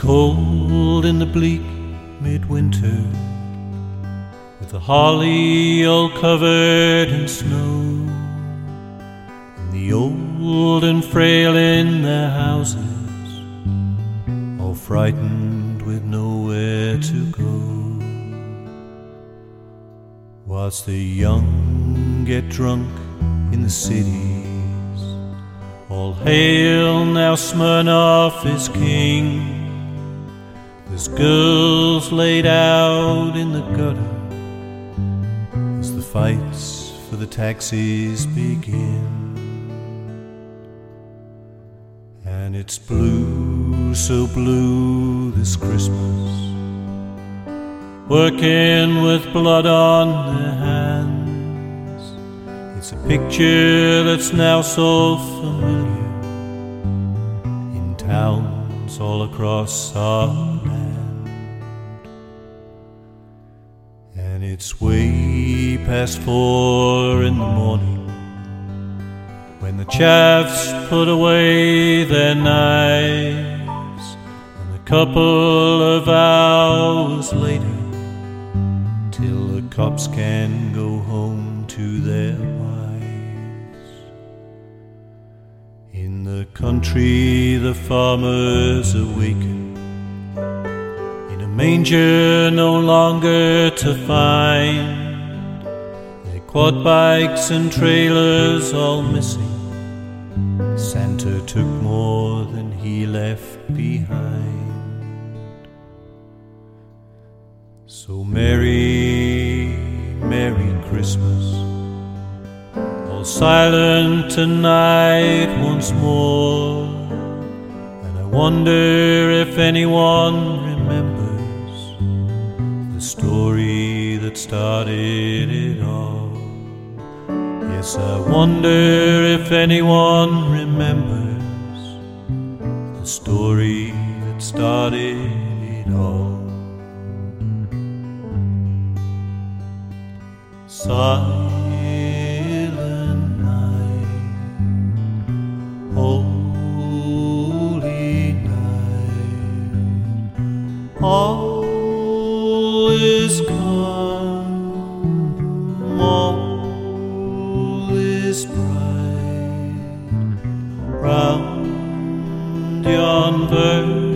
cold in the bleak midwinter, with the holly all covered in snow, and the old and frail in their houses, all frightened with nowhere to go. Whilst the young get drunk in the cities, all hail now Smirnoff is king. There's girls laid out in the gutter as the fights for the taxis begin. And it's blue, so blue this Christmas, working with blood on their hands. It's a picture that's now so familiar in towns all across our land. And it's way past 4 in the morning when the chaps put away their knives, and a couple of hours later, till the cops can go home to their wives. In the country the farmers awaken, in a manger no longer to find, their quad bikes and trailers all missing. Santa took more than he left behind. So Merry, Merry Christmas, all silent tonight once more. And I wonder if anyone remembers the story that started it all. Yes, I wonder if anyone remembers the story that started it all. Silent night, holy night, all is calm, all is bright, round yon verge